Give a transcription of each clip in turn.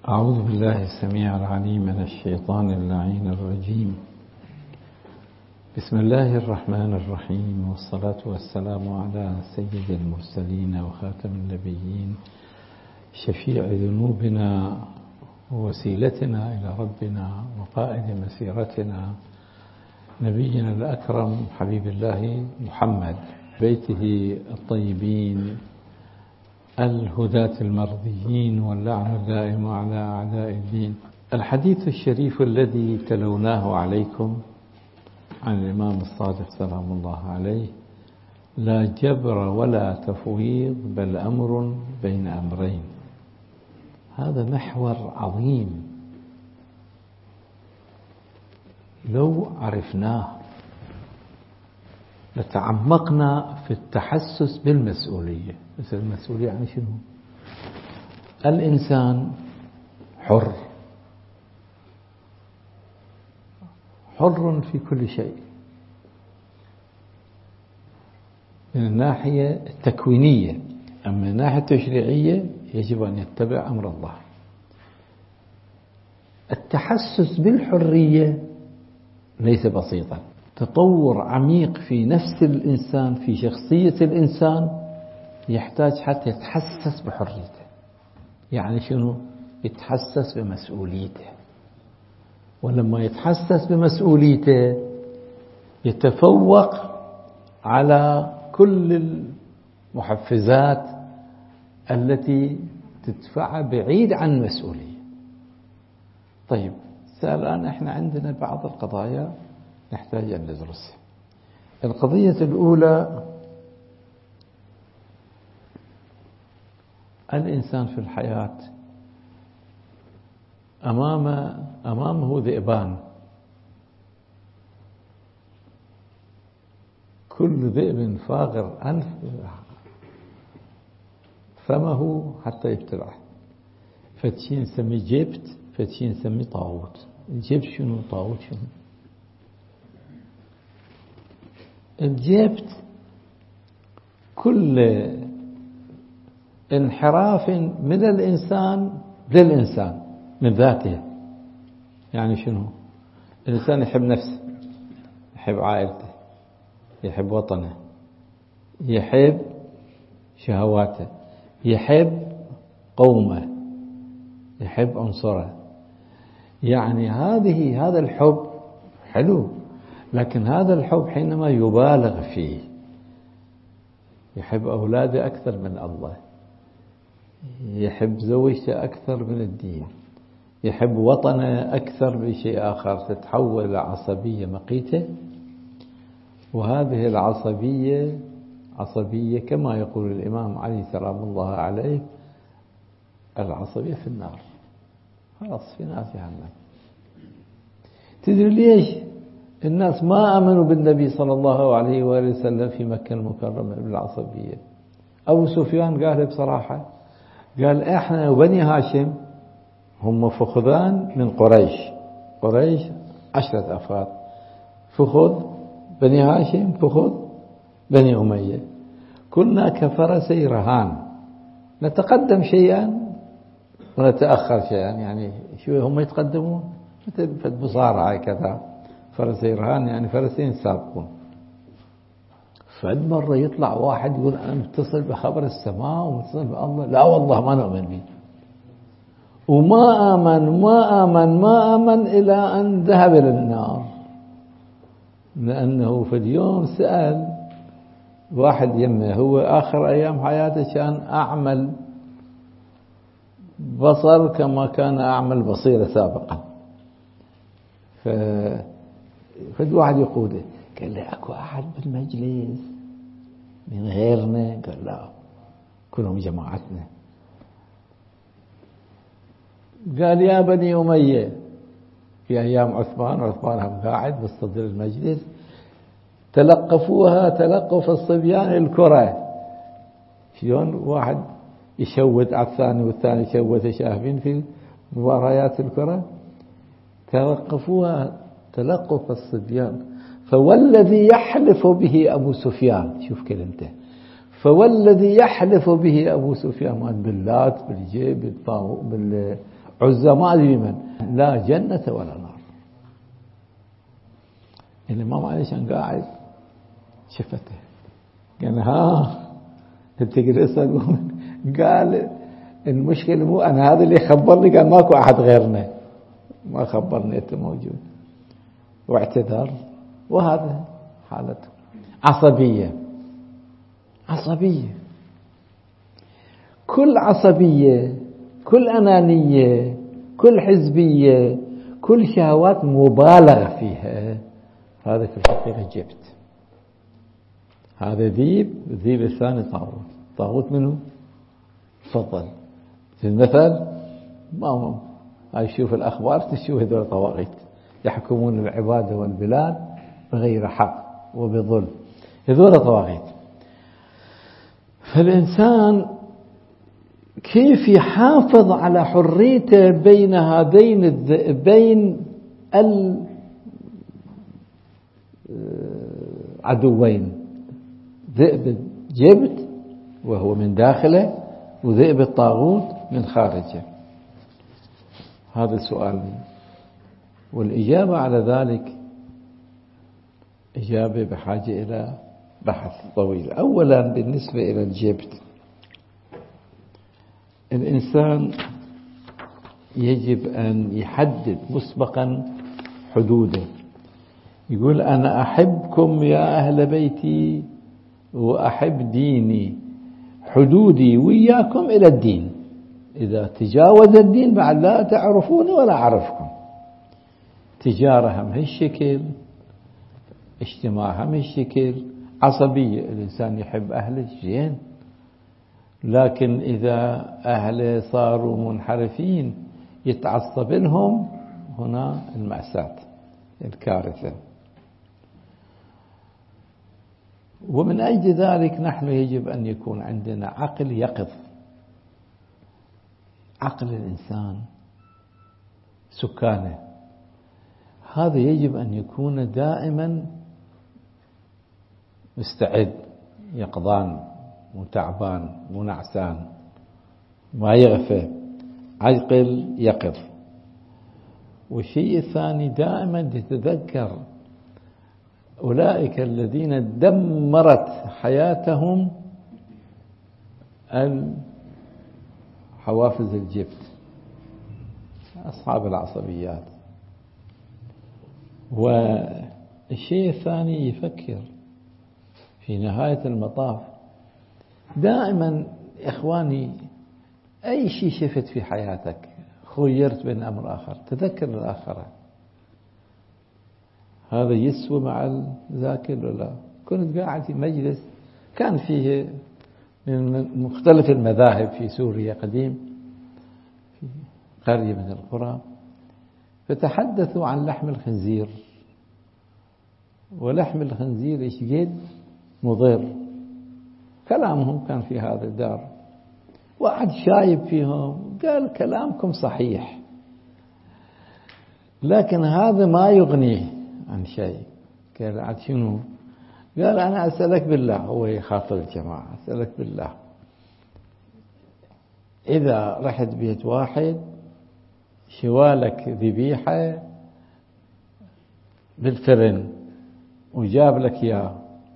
أعوذ بالله السميع العليم من الشيطان اللعين الرجيم. بسم الله الرحمن الرحيم، والصلاة والسلام على سيد المرسلين وخاتم النبيين، شفيع ذنوبنا ووسيلتنا إلى ربنا وقائد مسيرتنا، نبينا الأكرم حبيب الله محمد، بيته الطيبين الهداة المرضيين، واللعن الدائم على أعداء الدين. الحديث الشريف الذي تلوناه عليكم عن الإمام الصادق سلام الله عليه: لا جبر ولا تفويض بل أمر بين أمرين. هذا محور عظيم لو عرفناه لتعمقنا في التحسس بالمسؤولية. مثل المسؤولية يعني شنو؟ الإنسان حر في كل شيء من الناحية التكوينية، أما من الناحية التشريعية يجب أن يتبع أمر الله. التحسس بالحرية ليس بسيطا، تطور عميق في نفس الإنسان، في شخصية الإنسان، يحتاج حتى يتحسس بحريته. يعني شنو؟ يتحسس بمسؤوليته، ولما يتحسس بمسؤوليته يتفوق على كل المحفزات التي تدفعه بعيد عن المسؤولية. طيب، الآن احنا عندنا بعض القضايا نحتاج أن ندرسها. القضية الأولى: الإنسان في الحياة أمامه ذئبان، كل ذئب فاغر أنف فمه حتى يبتلعه. فتشي نسميه جبت، فتشي نسميه طاغوت. الجبت شنو؟ طاغوت شنو؟ الجبت كل انحراف من الإنسان للإنسان من ذاته. يعني شنو؟ الإنسان يحب نفسه، يحب عائلته، يحب وطنه، يحب شهواته، يحب قومه، يحب عنصره. يعني هذا الحب حلو، لكن هذا الحب حينما يبالغ فيه، يحب أولاده أكثر من الله، يحب زوجته أكثر من الدين، يحب وطنه أكثر من شيء آخر، تتحول إلى عصبية مقيتة. وهذه عصبية كما يقول الإمام علي سلام الله عليه: العصبية في النار، خلاص في نار جهنم. تدري ليش الناس ما آمنوا بالنبي صلى الله عليه وآله وسلم في مكة المكرمة بالعصبية؟ أبو سفيان قال بصراحة، قال: إحنا وبني هاشم هم فخذان من قريش 10 أفراد، فخذ بني هاشم، فخذ بني أمية، كنا كفرسي رهان، نتقدم شيئا ونتأخر شيئا. يعني شو هم يتقدمون؟ مثل مصارعة كذا، فرسي رهان يعني فرسين سابقون. فعند مرة يطلع واحد يقول: أنا متصل بخبر السماء ومتصل بالله. لا والله ما نؤمن به. وما آمن إلى أن ذهب إلى النار، لأنه في اليوم سأل واحد يمه، هو آخر أيام حياته كان أعمل بصر كما كان أعمل بصيرة سابقا. فد واحد يقوله، قال له: أكو أحد بالمجلس من غيرنا؟ قال: لا، كلهم جماعتنا. قال: يا بني أمية، في أيام عثمان هم قاعد بصدر المجلس، تلقفوها تلقف الصبيان الكرة. شلون واحد يشوت على الثاني والثاني يشوت، شاهدين في مباريات الكرة؟ تلقفوها تلقف الصبيان. فوالذي يحلف به أبو سفيان، شوف كلمته، فوالذي يحلف به أبو سفيان، باللات بالجيب عزى ما أدري من، لا جنة ولا نار. الإمام علي كان قاعد شفته، قال ها تجلس؟ قال المشكلة مو أنا، هذا اللي خبرني، قال ماكو أحد غيرنا، ما خبرني أنت موجود، واعتذر. وهذا حالته عصبية. كل عصبية، كل أنانية، كل حزبية، كل شهوات مبالغة فيها، هذا في الحقيقة جبت. هذا ذيب الثاني طاغوت. طاغوت منه؟ تفضل في المثل، ما هاي شوف الأخبار تشوف هذول طواغيت يحكمون العباد والبلاد بغير حق وبظلم، هذول طواغيت. فالإنسان كيف يحافظ على حريته بين هذين بين العدوين، ذئب الجبت وهو من داخله، وذئب الطاغوت من خارجه؟ هذا السؤال، والإجابة على ذلك إجابة بحاجة إلى بحث طويل. أولا بالنسبة إلى الجبت، الإنسان يجب أن يحدد مسبقا حدوده. يقول أنا أحبكم يا أهل بيتي وأحب ديني، حدودي وياكم إلى الدين، إذا تجاوز الدين بعد لا تعرفوني ولا أعرفكم. تجارة هم هالشكل، اجتماع هم هالشكل، عصبية الإنسان يحب أهله زين، لكن إذا أهله صاروا منحرفين يتعصب لهم، هنا المأساة، الكارثة. ومن أجل ذلك نحن يجب أن يكون عندنا عقل يقظ. عقل الإنسان سكانه هذا يجب أن يكون دائما مستعد، يقظان، متعبان، منعسان، ما يغفى، عقل يقظ. والشيء الثاني دائما تتذكر أولئك الذين دمرت حياتهم حوافز الجبت، أصحاب العصبيات. والشيء الثاني يفكر في نهاية المطاف دائما، إخواني، أي شيء شفت في حياتك خيرت بين أمر آخر، تذكر الآخرة. هذا يسوى مع الذاكر ولا؟ كنت قاعد في مجلس كان فيه من مختلف المذاهب في سوريا قديم، في قرية من القرى، فتحدثوا عن لحم الخنزير، ولحم الخنزير إيش قد مضر. كلامهم كان في هذا الدار، واحد شايب فيهم قال كلامكم صحيح، لكن هذا ما يغنيه عن شيء. قال عاد شنو؟ قال أنا أسألك بالله، هو يخاطب الجماعة، أسألك بالله، إذا رحت بيت واحد شوالك ذبيحة بالفرن وجاب لك إياه،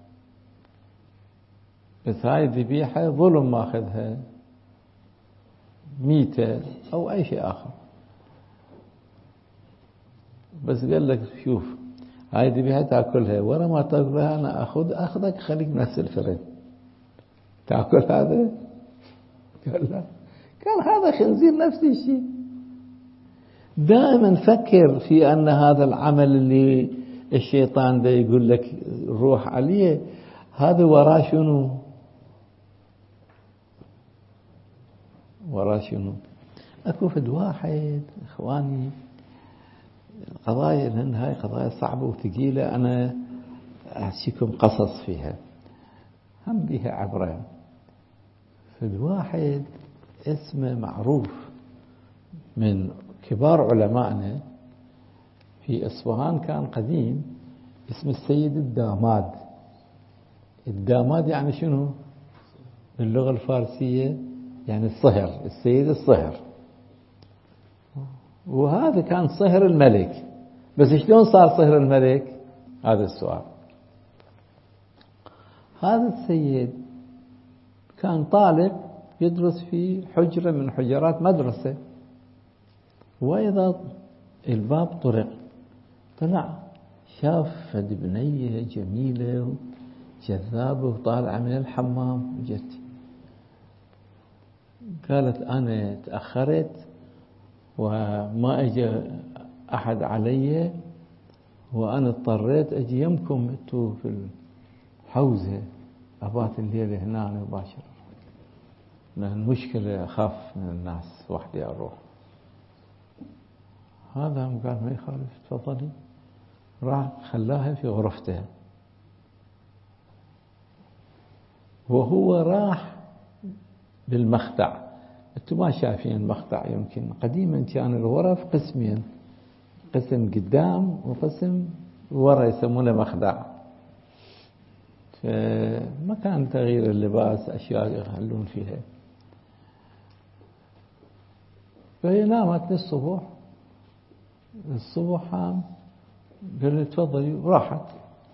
بس هاي الذبيحة ظلم ماخذها، ميتة أو أي شيء آخر، بس قال لك شوف هاي الذبيحة تأكلها، ورا ما تأكلها أنا أخذك خليك نفس الفرن، تأكل هذا؟ قال لا، كان هذا خنزير نفس الشيء. دائما فكر في أن هذا العمل اللي الشيطان ده يقول لك روح عليه، هذا وراه شنو؟ وراه شنو؟ أكو فد واحد إخواني، قضايا، لأن هاي قضايا صعبة وثقيلة، أنا أحكيكم قصص فيها هم بها عبرة. فد واحد اسمه معروف من كبار علمائنا في إصفهان، كان قديم، اسم السيد الداماد. الداماد يعني شنو باللغة الفارسية؟ يعني الصهر، السيد الصهر. وهذا كان صهر الملك. بس شلون صار صهر الملك؟ هذا السؤال. هذا السيد كان طالب يدرس في حجرة من حجرات مدرسة، وإذا الباب طرق، طلع شاف فد بنية جميلة وجذابة وطالعة من الحمام وجت. قالت أنا تأخرت وما أجى أحد علي، وأنا اضطريت أجي يمكم أنتوا في الحوزة، أبات الليلة هنا مباشرة، لأن مشكلة أخاف من الناس وحدي أروح. هذا قال ما يخالف تفضلي. راح خلاها في غرفته، وهو راح بالمخدع. انتم ما شايفين المخدع؟ يمكن قديما كان الغرف قسمين، قسم قدام وقسم ورا يسمونه مخدع. فمكان تغيير اللباس أشياء يخلون فيها. فهي نامت للصبح. الصبح قال لي تفضلي، وراحت.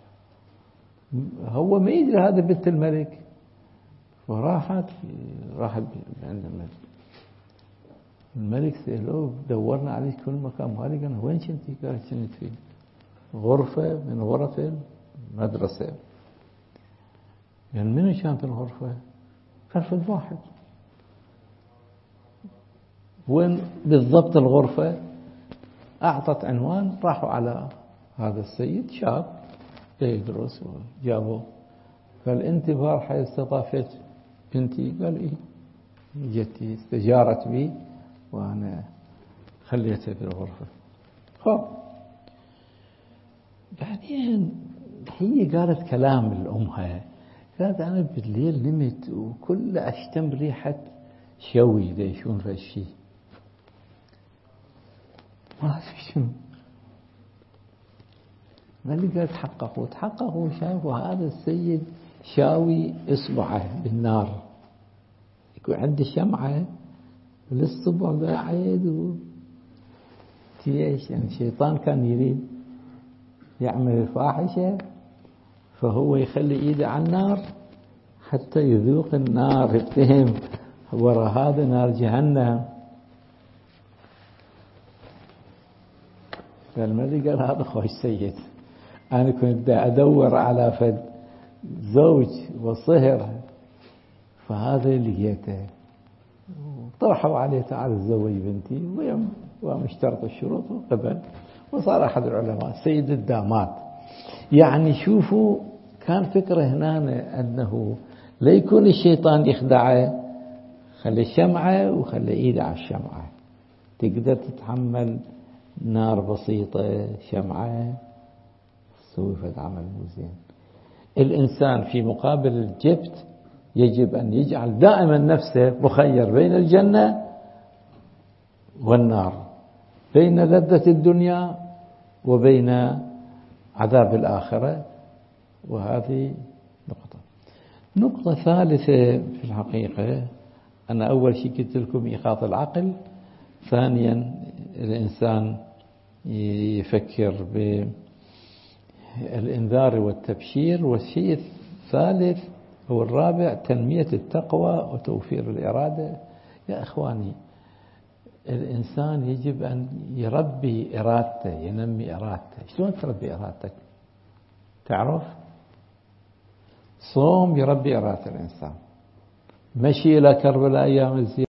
هو ما يدري هذا بنت الملك، وراحت عند الملك. الملك سألوه دورنا عليك كل مكان، ما لقينا. وين كنتي؟ قالت كنت في غرفة من غرف المدرسة. قال منو كان في الغرفة؟ قال في الواحد. وين بالضبط الغرفة؟ أعطت عنوان. راحوا على هذا السيد شاب يدرس وجابوه. قال أنت بارحة استضافت بنتي؟ قال إيه، جتي استجارت بي وأنا خليتها في الغرفة. خب بعدين هي قالت كلام لأمها، قالت أنا بالليل نمت وكل أشتم ريحة شوي ديشون في الشيء، ما أدري شنو. قال لي تحققوا شافوا هذا السيد شاوي إصبعه بالنار، يكون عنده شمعة للصبح قاعد تيش. يعني الشيطان كان يريد يعمل الفاحشة، فهو يخلي إيده على النار حتى يذوق النار، يفتهم ورا هذا نار جهنم. فالملك قال هذا خوش سيد، أنا كنت أدور على فد زوج وصهر، فهذا لقيته. طرحوا عليه تعال تزوج بنتي، ومشترط الشروط وقبل، وصار أحد العلماء سيد الدامات. يعني شوفوا كان فكرة هنا أنه لا يكون الشيطان يخدعه، خلي الشمعة وخلي إيده على الشمعة، تقدر تتحمل نار بسيطة، شمعة تسوي فد عمل مو زين. الإنسان في مقابل الجبت يجب أن يجعل دائما نفسه مخير بين الجنة والنار، بين لذة الدنيا وبين عذاب الآخرة. وهذه نقطة ثالثة في الحقيقة. أنا أول شيء قلت لكم إيقاظ العقل، ثانيا الإنسان يفكر بالإنذار والتبشير، والشيء الثالث أو الرابع تنمية التقوى وتوفير الإرادة. يا إخواني، الإنسان يجب أن يربي إرادته، ينمي إرادته. شلون تربي إرادتك؟ تعرف؟ صوم يربي إرادة الإنسان، مشي إلى كربلاء أيام الزيارة